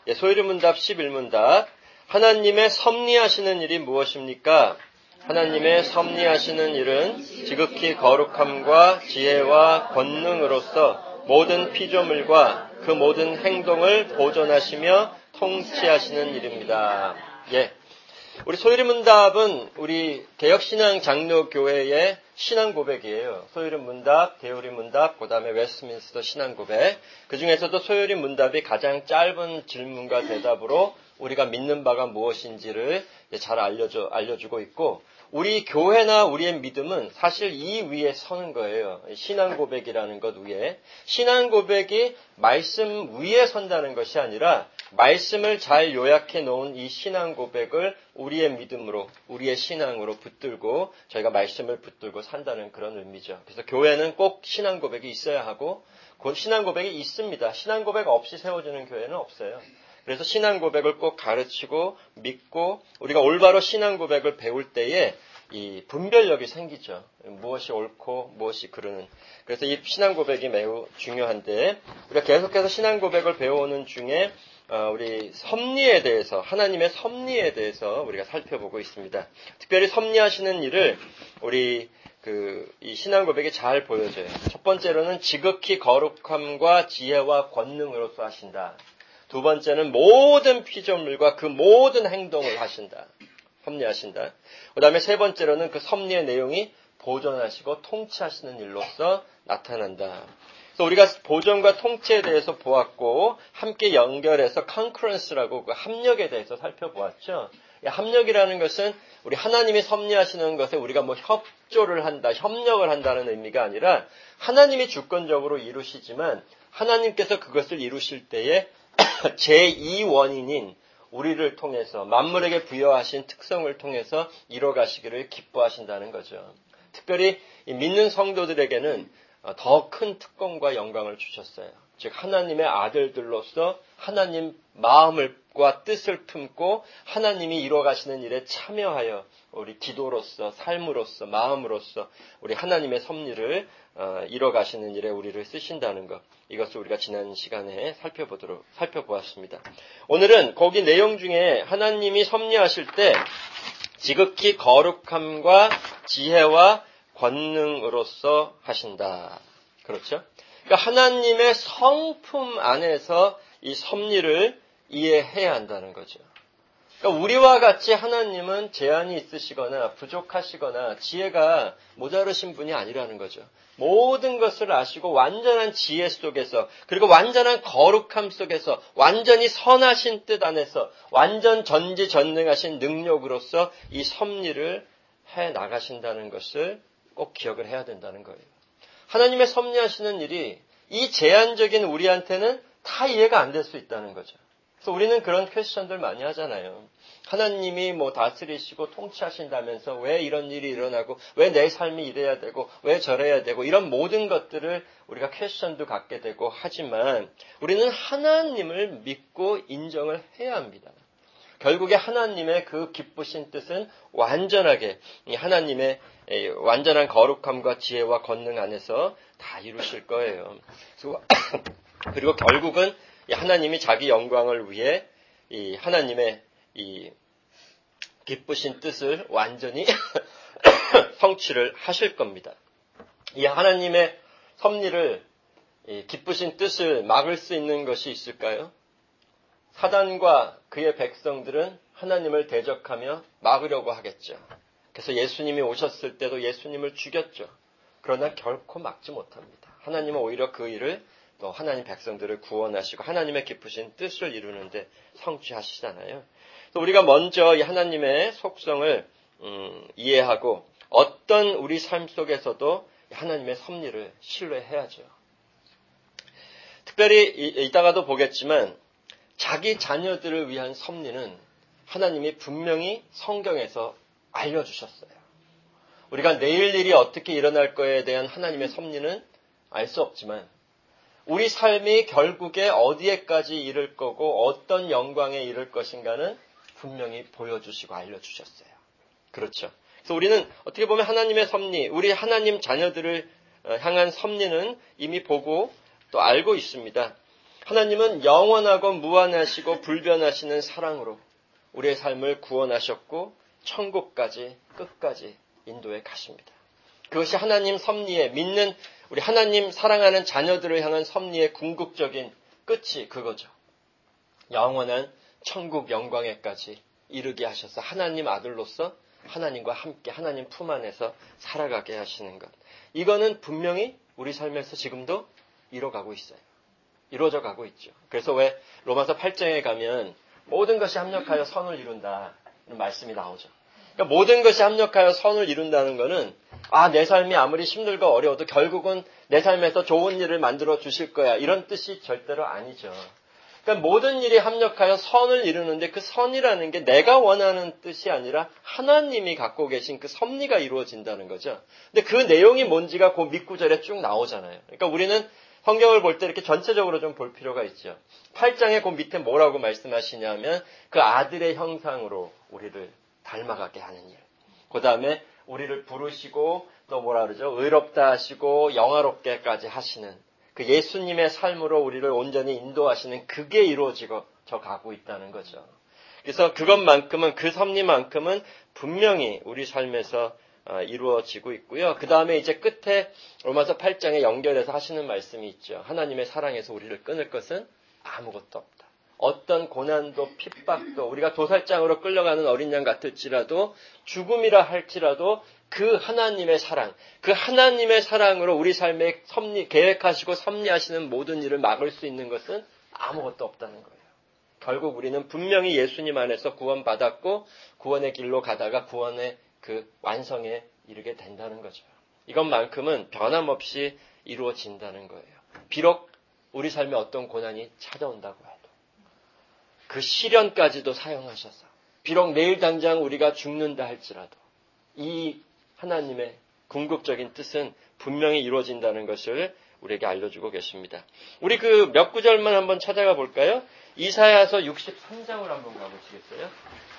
소요리문답 11문답. 하나님의 섭리하시는 일이 무엇입니까? 하나님의 섭리하시는 일은 지극히 거룩함과 지혜와 권능으로서 모든 피조물과 그 모든 행동을 보존하시며 통치하시는 일입니다. 우리 소요리문답은 우리 개혁신앙 장로교회의 신앙 고백이에요. 소요리문답, 대요리문답, 그 다음에 웨스트민스터 신앙 고백. 그 중에서도 소요리문답이 가장 짧은 질문과 대답으로 우리가 믿는 바가 무엇인지를 잘 알려주고 있고, 우리 교회나 우리의 믿음은 사실 이 위에 서는 거예요. 신앙 고백이라는 것 위에. 신앙 고백이 말씀 위에 선다는 것이 아니라 말씀을 잘 요약해 놓은 이 신앙 고백을 우리의 믿음으로, 우리의 신앙으로 붙들고 저희가 말씀을 붙들고 산다는 그런 의미죠. 그래서 교회는 꼭 신앙 고백이 있어야 하고, 신앙 고백이 있습니다. 신앙 고백 없이 세워지는 교회는 없어요. 그래서 신앙 고백을 꼭 가르치고 믿고 우리가 올바로 신앙 고백을 배울 때에 이 분별력이 생기죠. 무엇이 옳고 무엇이 그르는. 그래서 이 신앙 고백이 매우 중요한데, 우리가 계속해서 신앙 고백을 배우는 중에 우리 섭리에 대해서, 하나님의 섭리에 대해서 우리가 살펴보고 있습니다. 특별히 섭리하시는 일을 우리 이 신앙 고백이 잘 보여줘요. 첫 번째로는 지극히 거룩함과 지혜와 권능으로서 하신다. 두 번째는 모든 피조물과 그 모든 행동을 하신다. 섭리하신다. 그 다음에 세 번째로는 그 섭리의 내용이 보존하시고 통치하시는 일로서 나타난다. 그래서 우리가 보존과 통치에 대해서 보았고, 함께 연결해서 concurrence라고 그 합력에 대해서 살펴보았죠. 이 합력이라는 것은 우리 하나님이 섭리하시는 것에 우리가 협조를 한다, 협력을 한다는 의미가 아니라, 하나님이 주권적으로 이루시지만 하나님께서 그것을 이루실 때에 제2원인인 우리를 통해서 만물에게 부여하신 특성을 통해서 이뤄가시기를 기뻐하신다는 거죠. 특별히 믿는 성도들에게는 더 큰 특권과 영광을 주셨어요. 즉 하나님의 아들들로서 하나님 마음과 뜻을 품고 하나님이 이뤄가시는 일에 참여하여 우리 기도로서, 삶으로서, 마음으로서 우리 하나님의 섭리를 이뤄가시는 일에 우리를 쓰신다는 것, 이것을 우리가 지난 시간에 살펴보았습니다. 오늘은 거기 내용 중에 하나님이 섭리하실 때 지극히 거룩함과 지혜와 권능으로서 하신다. 그렇죠? 그러니까 하나님의 성품 안에서 이 섭리를 이해해야 한다는 거죠. 그러니까 우리와 같이 하나님은 제한이 있으시거나 부족하시거나 지혜가 모자르신 분이 아니라는 거죠. 모든 것을 아시고 완전한 지혜 속에서, 그리고 완전한 거룩함 속에서, 완전히 선하신 뜻 안에서, 완전 전지전능하신 능력으로서 이 섭리를 해 나가신다는 것을 꼭 기억을 해야 된다는 거예요. 하나님의 섭리하시는 일이 이 제한적인 우리한테는 다 이해가 안 될 수 있다는 거죠. 그래서 우리는 그런 퀘스천들 많이 하잖아요. 하나님이 다스리시고 통치하신다면서 왜 이런 일이 일어나고, 왜 내 삶이 이래야 되고, 왜 저래야 되고, 이런 모든 것들을 우리가 퀘스천도 갖게 되고 하지만, 우리는 하나님을 믿고 인정을 해야 합니다. 결국에 하나님의 그 기쁘신 뜻은 완전하게 하나님의 완전한 거룩함과 지혜와 권능 안에서 다 이루실 거예요. 그리고 결국은 하나님이 자기 영광을 위해 이 하나님의 이 기쁘신 뜻을 완전히 성취를 하실 겁니다. 이 하나님의 섭리를, 이 기쁘신 뜻을 막을 수 있는 것이 있을까요? 사단과 그의 백성들은 하나님을 대적하며 막으려고 하겠죠. 그래서 예수님이 오셨을 때도 예수님을 죽였죠. 그러나 결코 막지 못합니다. 하나님은 오히려 그 일을, 또 하나님 백성들을 구원하시고 하나님의 기쁘신 뜻을 이루는데 성취하시잖아요. 그래서 우리가 먼저 이 하나님의 속성을 이해하고 어떤 우리 삶 속에서도 하나님의 섭리를 신뢰해야죠. 특별히 이따가도 보겠지만 자기 자녀들을 위한 섭리는 하나님이 분명히 성경에서 알려주셨어요. 우리가 내일 일이 어떻게 일어날 거에 대한 하나님의 섭리는 알 수 없지만 우리 삶이 결국에 어디에까지 이를 거고 어떤 영광에 이를 것인가는 분명히 보여주시고 알려주셨어요. 그렇죠. 그래서 우리는 어떻게 보면 하나님의 섭리, 우리 하나님 자녀들을 향한 섭리는 이미 보고 또 알고 있습니다. 하나님은 영원하고 무한하시고 불변하시는 사랑으로 우리의 삶을 구원하셨고 천국까지 끝까지 인도해 가십니다. 그것이 하나님 섭리에 믿는 우리 하나님 사랑하는 자녀들을 향한 섭리의 궁극적인 끝이 그거죠. 영원한 천국 영광에까지 이르게 하셔서 하나님 아들로서 하나님과 함께 하나님 품 안에서 살아가게 하시는 것. 이거는 분명히 우리 삶에서 지금도 이뤄가고 있어요. 이루어져 가고 있죠. 그래서 왜 로마서 8장에 가면 모든 것이 합력하여 선을 이룬다 이런 말씀이 나오죠. 그러니까 모든 것이 합력하여 선을 이룬다는 것은 내 삶이 아무리 힘들고 어려워도 결국은 내 삶에서 좋은 일을 만들어 주실 거야 이런 뜻이 절대로 아니죠. 그러니까 모든 일이 합력하여 선을 이루는데 그 선이라는 게 내가 원하는 뜻이 아니라 하나님이 갖고 계신 그 섭리가 이루어진다는 거죠. 근데 그 내용이 뭔지가 그 밑구절에 쭉 나오잖아요. 그러니까 우리는 성경을 볼 때 이렇게 전체적으로 좀 볼 필요가 있죠. 8장에 그 밑에 뭐라고 말씀하시냐면 그 아들의 형상으로 우리를 닮아가게 하는 일. 그 다음에 우리를 부르시고 또 뭐라 그러죠? 의롭다 하시고 영화롭게까지 하시는 그 예수님의 삶으로 우리를 온전히 인도하시는 그게 이루어지고 저 가고 있다는 거죠. 그래서 그것만큼은 그 섭리만큼은 분명히 우리 삶에서 이루어지고 있고요. 그 다음에 이제 끝에 로마서 8장에 연결해서 하시는 말씀이 있죠. 하나님의 사랑에서 우리를 끊을 것은 아무것도 없다. 어떤 고난도 핍박도 우리가 도살장으로 끌려가는 어린 양 같을지라도 죽음이라 할지라도 그 하나님의 사랑, 그 하나님의 사랑으로 우리 삶에 계획하시고 섭리하시는 모든 일을 막을 수 있는 것은 아무것도 없다는 거예요. 결국 우리는 분명히 예수님 안에서 구원받았고 구원의 길로 가다가 구원의 그 완성에 이르게 된다는 거죠. 이것만큼은 변함없이 이루어진다는 거예요. 비록 우리 삶에 어떤 고난이 찾아온다고 해도 그 시련까지도 사용하셔서 비록 내일 당장 우리가 죽는다 할지라도 이 하나님의 궁극적인 뜻은 분명히 이루어진다는 것을 우리에게 알려주고 계십니다. 우리 그 몇 구절만 한번 찾아가 볼까요? 이사야서 63장을 한번 가보시겠어요?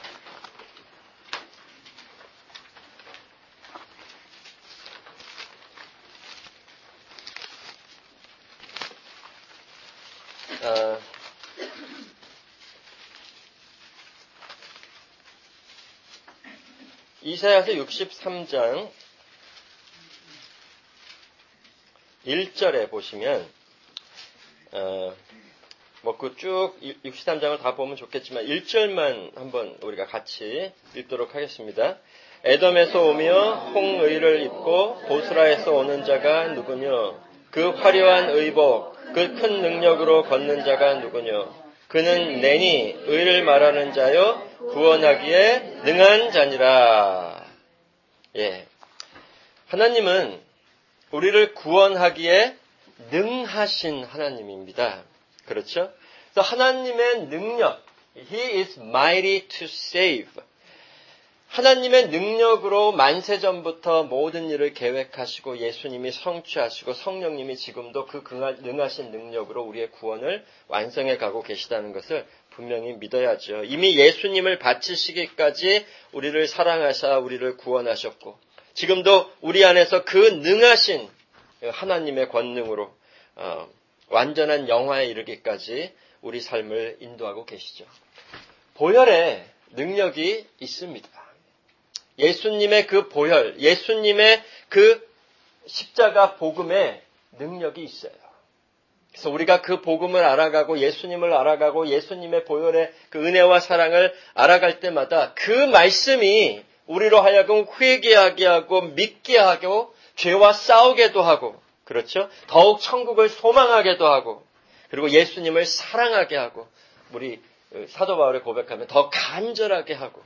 이사야서 63장 1절에 보시면 그 쭉 63장을 다 보면 좋겠지만 1절만 한번 우리가 같이 읽도록 하겠습니다. 에돔에서 오며 홍의를 입고 보스라에서 오는 자가 누구뇨? 그 화려한 의복, 그 큰 능력으로 걷는 자가 누구뇨? 그는 내니 의를 말하는 자요 구원하기에 능한 자니라. 예, 하나님은 우리를 구원하기에 능하신 하나님입니다. 그렇죠? 그래서 하나님의 능력, He is mighty to save. 하나님의 능력으로 만세전부터 모든 일을 계획하시고 예수님이 성취하시고 성령님이 지금도 그 능하신 능력으로 우리의 구원을 완성해 가고 계시다는 것을 분명히 믿어야죠. 이미 예수님을 바치시기까지 우리를 사랑하사 우리를 구원하셨고 지금도 우리 안에서 그 능하신 하나님의 권능으로 완전한 영화에 이르기까지 우리 삶을 인도하고 계시죠. 보혈에 능력이 있습니다. 예수님의 그 보혈, 예수님의 그 십자가 복음에 능력이 있어요. 그래서 우리가 그 복음을 알아가고 예수님을 알아가고 예수님의 보혈의 그 은혜와 사랑을 알아갈 때마다 그 말씀이 우리로 하여금 회개하게 하고 믿게 하고 죄와 싸우게도 하고 그렇죠? 더욱 천국을 소망하게도 하고 그리고 예수님을 사랑하게 하고 우리 사도 바울의 고백하면 더 간절하게 하고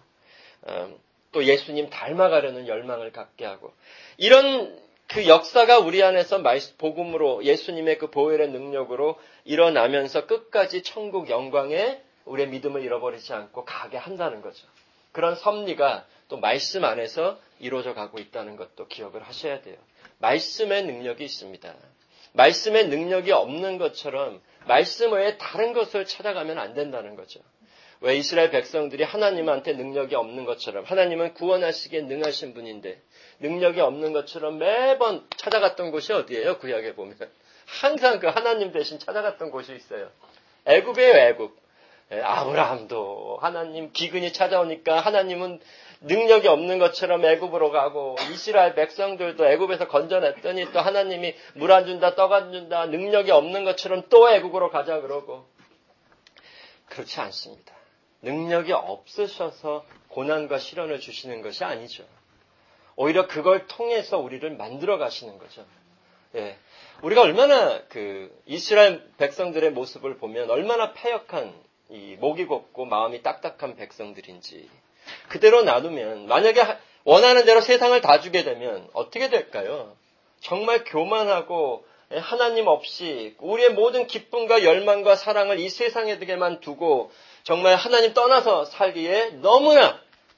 또 예수님 닮아가려는 열망을 갖게 하고 이런 그 역사가 우리 안에서 복음으로 예수님의 그 보혈의 능력으로 일어나면서 끝까지 천국 영광에 우리의 믿음을 잃어버리지 않고 가게 한다는 거죠. 그런 섭리가 또 말씀 안에서 이루어져 가고 있다는 것도 기억을 하셔야 돼요. 말씀의 능력이 있습니다. 말씀의 능력이 없는 것처럼 말씀 외에 다른 것을 찾아가면 안 된다는 거죠. 왜 이스라엘 백성들이 하나님한테 능력이 없는 것처럼 하나님은 구원하시기에 능하신 분인데 능력이 없는 것처럼 매번 찾아갔던 곳이 어디예요? 구약에 보면 항상 그 하나님 대신 찾아갔던 곳이 있어요. 애굽이에요, 애굽. 아브라함도 하나님 기근이 찾아오니까 하나님은 능력이 없는 것처럼 애굽으로 가고, 이스라엘 백성들도 애굽에서 건져냈더니 또 하나님이 물 안 준다, 떡 안 준다, 능력이 없는 것처럼 또 애굽으로 가자 그러고. 그렇지 않습니다. 능력이 없으셔서 고난과 시련을 주시는 것이 아니죠. 오히려 그걸 통해서 우리를 만들어 가시는 거죠. 예. 우리가 얼마나 이스라엘 백성들의 모습을 보면 얼마나 패역한, 목이 곱고 마음이 딱딱한 백성들인지 그대로 놔두면, 만약에 원하는 대로 세상을 다 주게 되면 어떻게 될까요? 정말 교만하고 하나님 없이 우리의 모든 기쁨과 열망과 사랑을 이 세상에게만 두고 정말 하나님 떠나서 살기에 너무나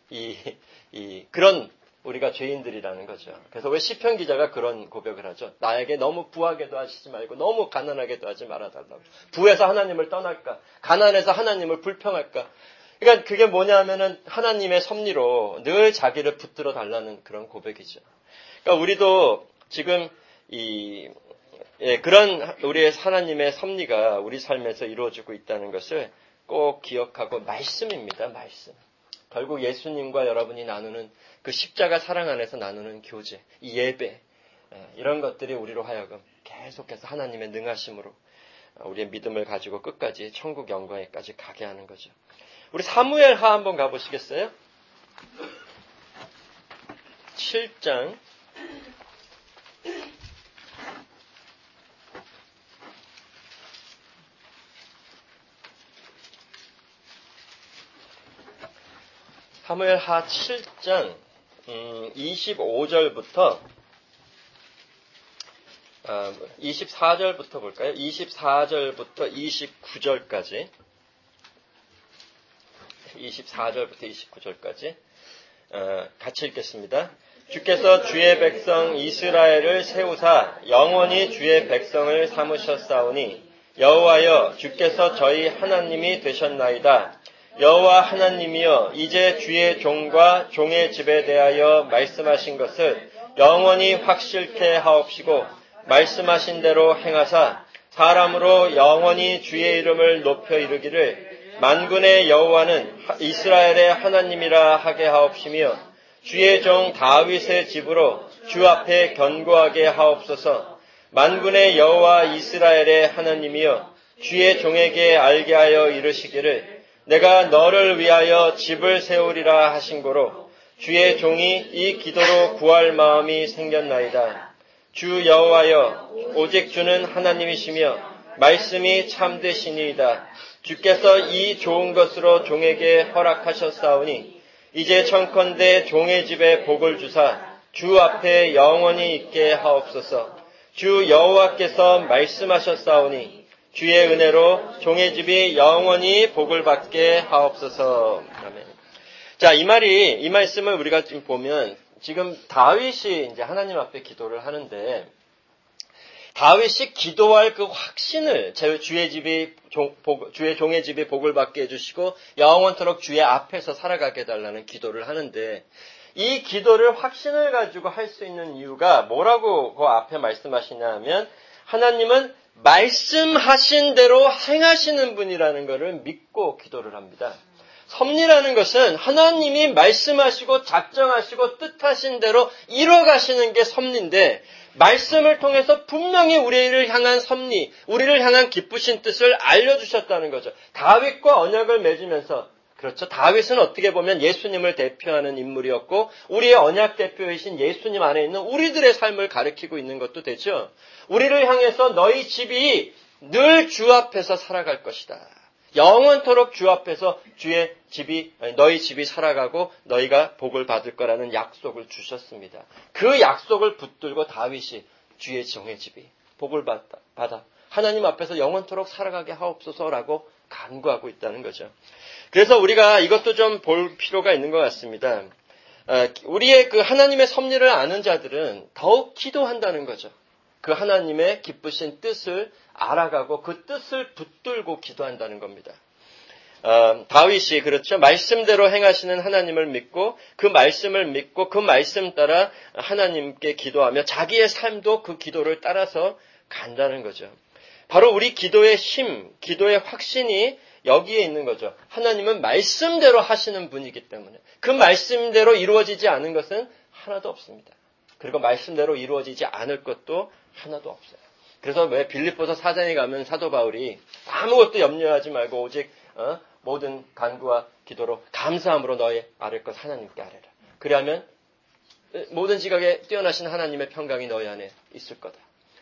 그런 우리가 죄인들이라는 거죠. 그래서 왜 시편 기자가 그런 고백을 하죠. 나에게 너무 부하게도 하시지 말고 너무 가난하게도 하지 말아달라고. 부에서 하나님을 떠날까? 가난해서 하나님을 불평할까? 그러니까 그게 뭐냐 하면은 하나님의 섭리로 늘 자기를 붙들어 달라는 그런 고백이죠. 그러니까 우리도 지금 그런 우리의 하나님의 섭리가 우리 삶에서 이루어지고 있다는 것을 꼭 기억하고, 말씀입니다. 말씀. 결국 예수님과 여러분이 나누는 그 십자가 사랑 안에서 나누는 교제, 이 예배, 이런 것들이 우리로 하여금 계속해서 하나님의 능하심으로 우리의 믿음을 가지고 끝까지 천국 영광에까지 가게 하는 거죠. 우리 사무엘하 한번 가보시겠어요? 7장 7장 25절부터 24절부터 볼까요? 24절부터 29절까지 24절부터 29절까지 같이 읽겠습니다. 주께서 주의 백성 이스라엘을 세우사 영원히 주의 백성을 삼으셨사오니 여호와여 주께서 저희 하나님이 되셨나이다. 여호와 하나님이여 이제 주의 종과 종의 집에 대하여 말씀하신 것을 영원히 확실케 하옵시고 말씀하신 대로 행하사 사람으로 영원히 주의 이름을 높여 이르기를 만군의 여호와는 이스라엘의 하나님이라 하게 하옵시며 주의 종 다윗의 집으로 주 앞에 견고하게 하옵소서. 만군의 여호와 이스라엘의 하나님이여 주의 종에게 알게 하여 이르시기를 내가 너를 위하여 집을 세우리라 하신 고로 주의 종이 이 기도로 구할 마음이 생겼나이다. 주 여호와여 오직 주는 하나님이시며 말씀이 참되시니이다. 주께서 이 좋은 것으로 종에게 허락하셨사오니 이제 청컨대 종의 집에 복을 주사 주 앞에 영원히 있게 하옵소서. 주 여호와께서 말씀하셨사오니 주의 은혜로 종의 집이 영원히 복을 받게 하옵소서. 아멘. 자, 이 말씀을 우리가 지금 보면, 지금 다윗이 이제 하나님 앞에 기도를 하는데, 다윗이 기도할 그 확신을 주의 종의 집이 복을 받게 해주시고 영원토록 주의 앞에서 살아가게 해달라는 기도를 하는데, 이 기도를 확신을 가지고 할 수 있는 이유가 뭐라고 그 앞에 말씀하시냐 하면, 하나님은 말씀하신 대로 행하시는 분이라는 것을 믿고 기도를 합니다. 섭리라는 것은 하나님이 말씀하시고 작정하시고 뜻하신 대로 이뤄가시는 게 섭리인데, 말씀을 통해서 분명히 우리를 향한 섭리, 우리를 향한 기쁘신 뜻을 알려주셨다는 거죠. 다윗과 언약을 맺으면서, 그렇죠. 다윗은 어떻게 보면 예수님을 대표하는 인물이었고 우리의 언약 대표이신 예수님 안에 있는 우리들의 삶을 가리키고 있는 것도 되죠. 우리를 향해서 너희 집이 늘 주 앞에서 살아갈 것이다. 영원토록 주 앞에서 너희 집이 살아가고 너희가 복을 받을 거라는 약속을 주셨습니다. 그 약속을 붙들고 다윗이 주의 종의 집이 복을 받아 하나님 앞에서 영원토록 살아가게 하옵소서라고 간구하고 있다는 거죠. 그래서 우리가 이것도 좀 볼 필요가 있는 것 같습니다. 우리의 그 하나님의 섭리를 아는 자들은 더욱 기도한다는 거죠. 그 하나님의 기쁘신 뜻을 알아가고 그 뜻을 붙들고 기도한다는 겁니다. 다윗이 그렇죠. 말씀대로 행하시는 하나님을 믿고 그 말씀을 믿고 그 말씀 따라 하나님께 기도하며 자기의 삶도 그 기도를 따라서 간다는 거죠. 바로 우리 기도의 힘, 기도의 확신이 여기에 있는 거죠. 하나님은 말씀대로 하시는 분이기 때문에 그 말씀대로 이루어지지 않은 것은 하나도 없습니다. 그리고 말씀대로 이루어지지 않을 것도 하나도 없어요. 그래서 왜 빌립보서 4장에 가면 사도 바울이 아무것도 염려하지 말고 오직 모든 간구와 기도로 감사함으로 너의 아뢰 것 하나님께 아뢰라. 그리하면 모든 지각에 뛰어나신 하나님의 평강이 너희 안에 있을 거다.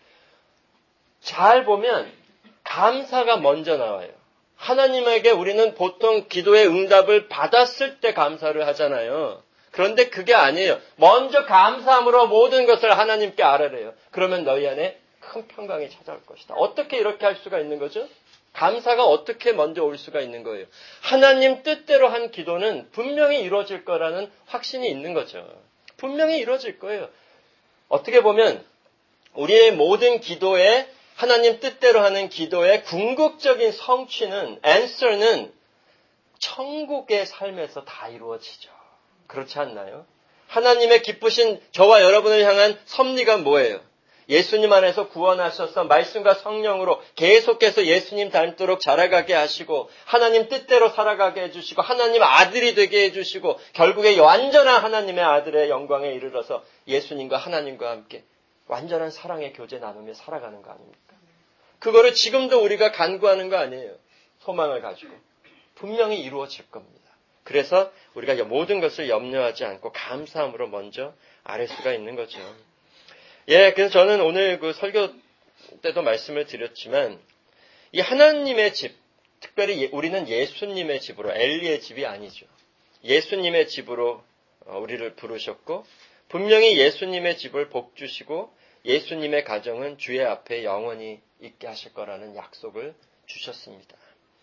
잘 보면 감사가 먼저 나와요. 하나님에게 우리는 보통 기도의 응답을 받았을 때 감사를 하잖아요. 그런데 그게 아니에요. 먼저 감사함으로 모든 것을 하나님께 아뢰래요. 그러면 너희 안에 큰 평강이 찾아올 것이다. 어떻게 이렇게 할 수가 있는 거죠? 감사가 어떻게 먼저 올 수가 있는 거예요? 하나님 뜻대로 한 기도는 분명히 이루어질 거라는 확신이 있는 거죠. 분명히 이루어질 거예요. 어떻게 보면 우리의 모든 기도에 하나님 뜻대로 하는 기도의 궁극적인 성취는, answer는 천국의 삶에서 다 이루어지죠. 그렇지 않나요? 하나님의 기쁘신 저와 여러분을 향한 섭리가 뭐예요? 예수님 안에서 구원하셔서 말씀과 성령으로 계속해서 예수님 닮도록 자라가게 하시고 하나님 뜻대로 살아가게 해주시고 하나님 아들이 되게 해주시고 결국에 완전한 하나님의 아들의 영광에 이르러서 예수님과 하나님과 함께 완전한 사랑의 교제 나누며 살아가는 거 아닙니까? 그거를 지금도 우리가 간구하는 거 아니에요. 소망을 가지고. 분명히 이루어질 겁니다. 그래서 우리가 모든 것을 염려하지 않고 감사함으로 먼저 아뢰 수가 있는 거죠. 그래서 저는 오늘 그 설교 때도 말씀을 드렸지만 이 하나님의 집, 특별히 우리는 예수님의 집으로, 엘리의 집이 아니죠. 예수님의 집으로 우리를 부르셨고 분명히 예수님의 집을 복주시고 예수님의 가정은 주의 앞에 영원히 있게 하실 거라는 약속을 주셨습니다.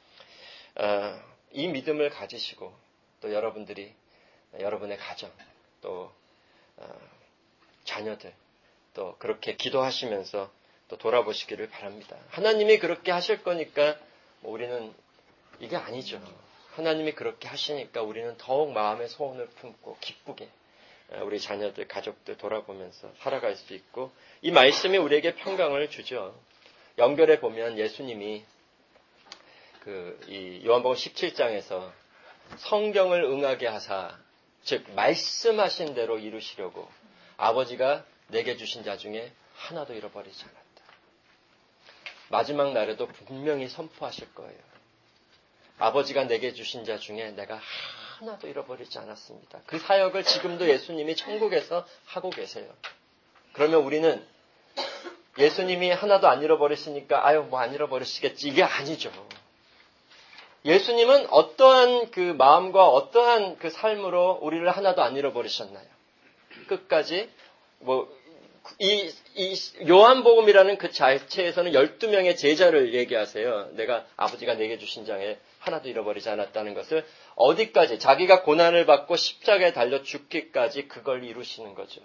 이 믿음을 가지시고 또 여러분들이 여러분의 가정 또 자녀들 또 그렇게 기도하시면서 또 돌아보시기를 바랍니다. 하나님이 그렇게 하실 거니까 우리는 이게 아니죠. 하나님이 그렇게 하시니까 우리는 더욱 마음의 소원을 품고 기쁘게 우리 자녀들, 가족들 돌아보면서 살아갈 수 있고 이 말씀이 우리에게 평강을 주죠. 연결해 보면 예수님이 이 요한복음 17장에서 성경을 응하게 하사, 즉 말씀하신 대로 이루시려고 아버지가 내게 주신 자 중에 하나도 잃어버리지 않았다. 마지막 날에도 분명히 선포하실 거예요. 아버지가 내게 주신 자 중에 내가 하나도 잃어버리지 않았습니다. 그 사역을 지금도 예수님이 천국에서 하고 계세요. 그러면 우리는 예수님이 하나도 안 잃어버리시니까 안 잃어버리시겠지 이게 아니죠. 예수님은 어떠한 그 마음과 어떠한 그 삶으로 우리를 하나도 안 잃어버리셨나요? 끝까지 이 요한복음이라는 그 자체에서는 12명의 제자를 얘기하세요. 아버지가 내게 주신 장에 하나도 잃어버리지 않았다는 것을 어디까지 자기가 고난을 받고 십자가에 달려 죽기까지 그걸 이루시는 거죠.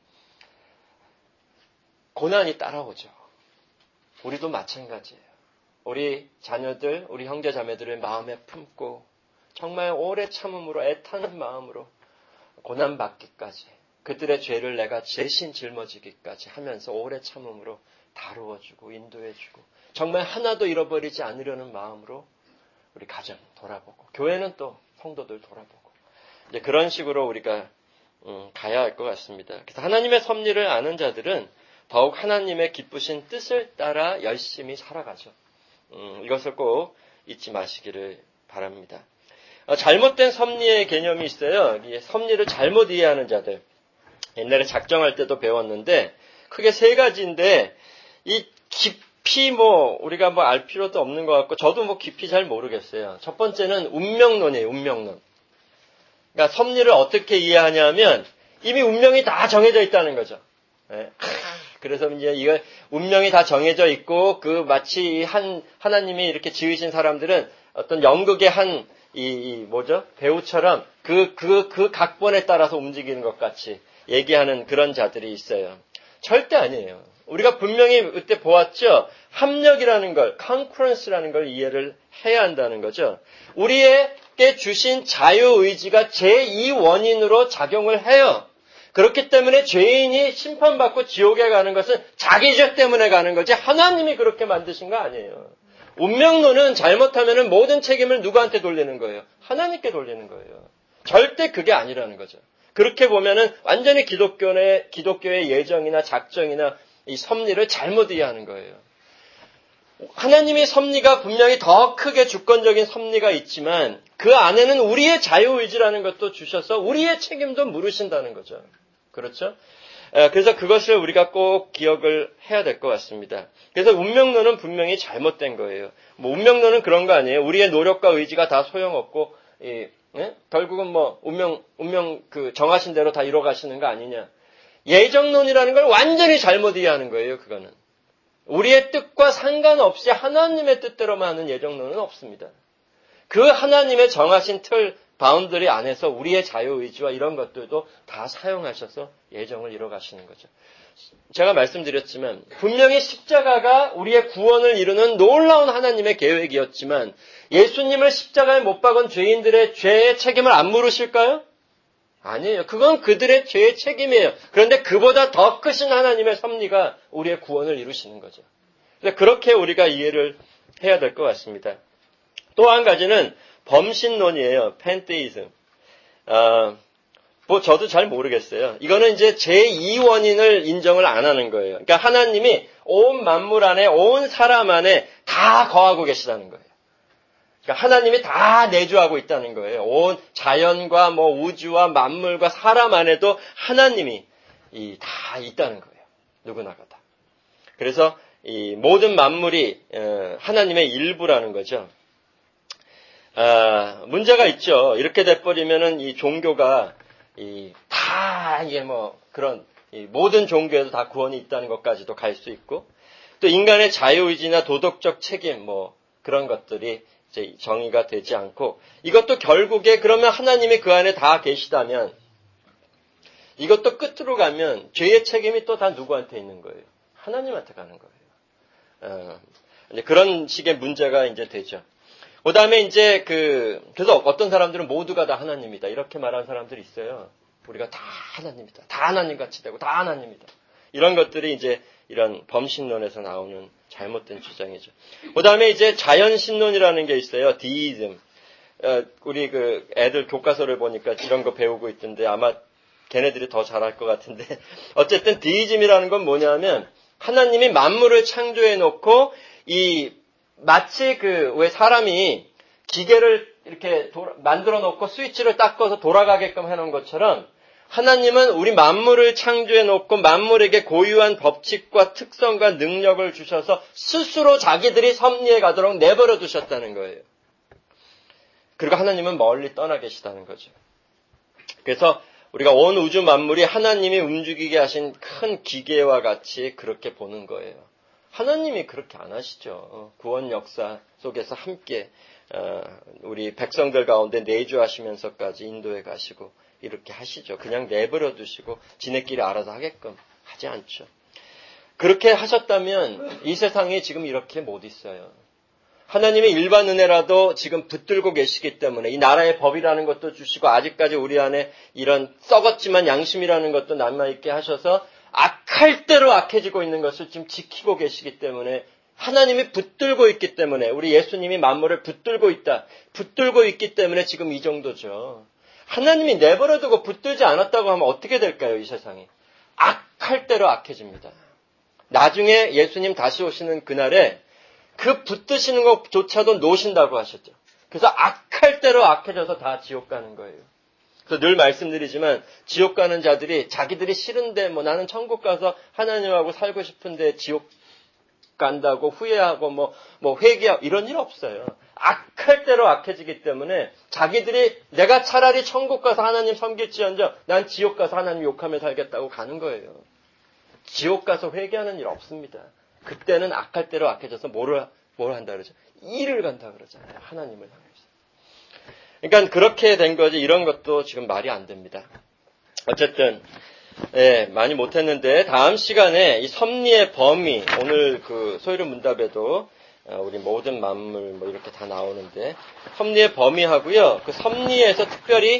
고난이 따라오죠. 우리도 마찬가지예요. 우리 자녀들, 우리 형제 자매들을 마음에 품고 정말 오래 참음으로 애타는 마음으로 고난받기까지 그들의 죄를 내가 대신 짊어지기까지 하면서 오래 참음으로 다루어주고 인도해주고 정말 하나도 잃어버리지 않으려는 마음으로 우리 가정 돌아보고 교회는 또 성도들 돌아보고 이제 그런 식으로 우리가 가야 할 것 같습니다. 그래서 하나님의 섭리를 아는 자들은 더욱 하나님의 기쁘신 뜻을 따라 열심히 살아가죠. 이것을 꼭 잊지 마시기를 바랍니다. 잘못된 섭리의 개념이 있어요. 섭리를 잘못 이해하는 자들. 옛날에 작정할 때도 배웠는데 크게 세 가지인데 이 깊이 우리가 알 필요도 없는 것 같고 저도 깊이 잘 모르겠어요. 첫 번째는 운명론이에요. 운명론. 그러니까 섭리를 어떻게 이해하냐면 이미 운명이 다 정해져 있다는 거죠. 네. 그래서 이제 이거 운명이 다 정해져 있고 마치 하나님이 이렇게 지으신 사람들은 어떤 연극의 배우처럼 그 각본에 따라서 움직이는 것 같이 얘기하는 그런 자들이 있어요. 절대 아니에요. 우리가 분명히 그때 보았죠. 합력이라는 걸, concurrence라는 걸 이해를 해야 한다는 거죠. 우리에게 주신 자유의지가 제2원인으로 작용을 해요. 그렇기 때문에 죄인이 심판받고 지옥에 가는 것은 자기 죄 때문에 가는 거지 하나님이 그렇게 만드신 거 아니에요. 운명론은 잘못하면 모든 책임을 누구한테 돌리는 거예요? 하나님께 돌리는 거예요. 절대 그게 아니라는 거죠. 그렇게 보면은 완전히 기독교의 예정이나 작정이나 이 섭리를 잘못 이해하는 거예요. 하나님의 섭리가 분명히 더 크게 주권적인 섭리가 있지만 그 안에는 우리의 자유의지라는 것도 주셔서 우리의 책임도 물으신다는 거죠. 그렇죠? 그래서 그것을 우리가 꼭 기억을 해야 될 것 같습니다. 그래서 운명론은 분명히 잘못된 거예요. 뭐 운명론은 그런 거 아니에요. 우리의 노력과 의지가 다 소용없고 결국은 뭐 운명 그 정하신 대로 다 이뤄가시는 거 아니냐. 예정론이라는 걸 완전히 잘못 이해하는 거예요. 그거는. 우리의 뜻과 상관없이 하나님의 뜻대로만 하는 예정론은 없습니다. 그 하나님의 정하신 틀, 바운더리 안에서 우리의 자유의지와 이런 것들도 다 사용하셔서 예정을 이뤄가시는 거죠. 제가 말씀드렸지만 분명히 십자가가 우리의 구원을 이루는 놀라운 하나님의 계획이었지만 예수님을 십자가에 못 박은 죄인들의 죄의 책임을 안 물으실까요? 아니에요. 그건 그들의 죄의 책임이에요. 그런데 그보다 더 크신 하나님의 섭리가 우리의 구원을 이루시는 거죠. 그렇게 우리가 이해를 해야 될 것 같습니다. 또 한 가지는 범신론이에요. 팬테이즘. 뭐 저도 잘 모르겠어요. 이거는 이제 제2원인을 인정을 안 하는 거예요. 그러니까 하나님이 온 만물 안에, 온 사람 안에 다 거하고 계시다는 거예요. 그러니까 하나님이 다 내주하고 있다는 거예요. 온 자연과 뭐 우주와 만물과 사람 안에도 하나님이 다 있다는 거예요. 누구나가 다. 그래서 이 모든 만물이 하나님의 일부라는 거죠. 문제가 있죠. 이렇게 돼버리면은 이 종교가 다 이게 뭐 그런 모든 종교에도 다 구원이 있다는 것까지도 갈 수 있고 또 인간의 자유의지나 도덕적 책임 뭐 그런 것들이 이제 정의가 되지 않고 이것도 결국에 그러면 하나님이 그 안에 다 계시다면 이것도 끝으로 가면 죄의 책임이 또 다 누구한테 있는 거예요? 하나님한테 가는 거예요. 이제 그런 식의 문제가 이제 되죠. 그 다음에 이제 그래서 어떤 사람들은 모두가 다 하나님이다. 이렇게 말하는 사람들이 있어요. 우리가 다 하나님이다. 다 하나님 같이 되고 다 하나님이다. 이런 것들이 이제 이런 범신론에서 나오는 잘못된 주장이죠. 그 다음에 이제 자연신론이라는 게 있어요. 디이즘. 우리 애들 교과서를 보니까 이런 거 배우고 있던데 아마 걔네들이 더 잘할 것 같은데 어쨌든 디이즘이라는 건 뭐냐면 하나님이 만물을 창조해 놓고 마치 왜 사람이 기계를 이렇게 만들어 놓고 스위치를 딱 꺼서 돌아가게끔 해놓은 것처럼 하나님은 우리 만물을 창조해 놓고 만물에게 고유한 법칙과 특성과 능력을 주셔서 스스로 자기들이 섭리해 가도록 내버려 두셨다는 거예요. 그리고 하나님은 멀리 떠나 계시다는 거죠. 그래서 우리가 온 우주 만물이 하나님이 움직이게 하신 큰 기계와 같이 그렇게 보는 거예요. 하나님이 그렇게 안 하시죠. 구원 역사 속에서 함께 우리 백성들 가운데 내주하시면서까지 인도해 가시고 이렇게 하시죠. 그냥 내버려 두시고 지네끼리 알아서 하게끔 하지 않죠. 그렇게 하셨다면 이 세상에 지금 이렇게 못 있어요. 하나님의 일반 은혜라도 지금 붙들고 계시기 때문에 이 나라의 법이라는 것도 주시고 아직까지 우리 안에 이런 썩었지만 양심이라는 것도 남아있게 하셔서 악할 대로 악해지고 있는 것을 지금 지키고 계시기 때문에 하나님이 붙들고 있기 때문에 우리 예수님이 만물을 붙들고 있다. 붙들고 있기 때문에 지금 이 정도죠. 하나님이 내버려두고 붙들지 않았다고 하면 어떻게 될까요? 이 세상이. 악할 대로 악해집니다. 나중에 예수님 다시 오시는 그날에 그 붙드시는 것조차도 놓으신다고 하셨죠. 그래서 악할 대로 악해져서 다 지옥 가는 거예요. 그래서 늘 말씀드리지만 지옥 가는 자들이 자기들이 싫은데 나는 천국 가서 하나님하고 살고 싶은데 지옥 간다고 후회하고 뭐 회개하고 이런 일 없어요. 악할 대로 악해지기 때문에 자기들이 내가 차라리 천국 가서 하나님 섬길지언정 난 지옥 가서 하나님 욕하며 살겠다고 가는 거예요. 지옥 가서 회개하는 일 없습니다. 그때는 악할 대로 악해져서 뭘 한다 그러죠? 일을 간다 그러잖아요. 하나님을 향해서. 그러니까 그렇게 된 거지 이런 것도 지금 말이 안 됩니다. 어쨌든 많이 못했는데 다음 시간에 이 섭리의 범위 오늘 소위로 문답에도 우리 모든 만물 이렇게 다 나오는데 섭리의 범위하고요. 그 섭리에서 특별히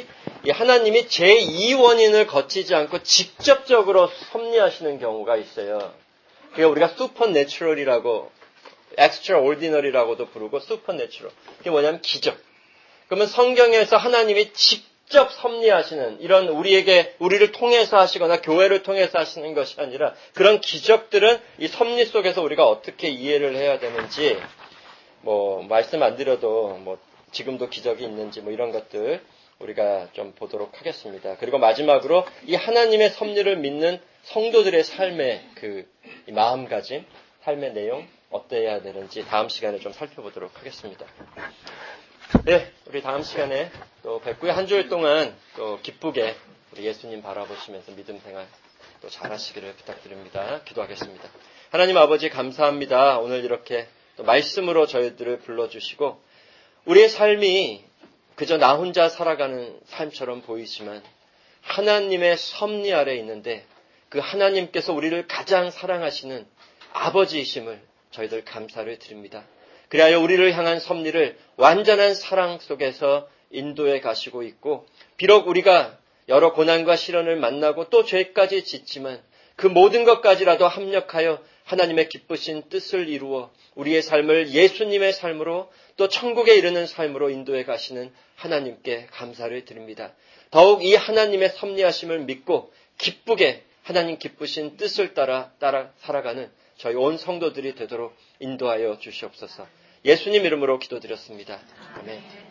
이 하나님이 제2원인을 거치지 않고 직접적으로 섭리하시는 경우가 있어요. 그게 우리가 슈퍼내추럴이라고, extraordinary라고도 부르고 슈퍼내추럴. 그게 뭐냐면 기적. 그러면 성경에서 하나님이 직접 섭리하시는 이런 우리를 통해서 하시거나 교회를 통해서 하시는 것이 아니라 그런 기적들은 이 섭리 속에서 우리가 어떻게 이해를 해야 되는지 말씀 안 드려도 지금도 기적이 있는지 이런 것들 우리가 좀 보도록 하겠습니다. 그리고 마지막으로 이 하나님의 섭리를 믿는 성도들의 삶의 이 마음가짐, 삶의 내용 어때야 되는지 다음 시간에 좀 살펴보도록 하겠습니다. 네, 우리 다음 시간에 또 뵙고요. 한 주일 동안 또 기쁘게 우리 예수님 바라보시면서 믿음 생활 또 잘하시기를 부탁드립니다. 기도하겠습니다. 하나님 아버지 감사합니다. 오늘 이렇게 또 말씀으로 저희들을 불러주시고 우리의 삶이 그저 나 혼자 살아가는 삶처럼 보이지만 하나님의 섭리 아래 있는데 그 하나님께서 우리를 가장 사랑하시는 아버지이심을 저희들 감사를 드립니다. 그리하여 우리를 향한 섭리를 완전한 사랑 속에서 인도해 가시고 있고 비록 우리가 여러 고난과 시련을 만나고 또 죄까지 짓지만 그 모든 것까지라도 합력하여 하나님의 기쁘신 뜻을 이루어 우리의 삶을 예수님의 삶으로 또 천국에 이르는 삶으로 인도해 가시는 하나님께 감사를 드립니다. 더욱 이 하나님의 섭리하심을 믿고 기쁘게 하나님 기쁘신 뜻을 따라 살아가는 저희 온 성도들이 되도록 인도하여 주시옵소서. 예수님 이름으로 기도드렸습니다. 아멘.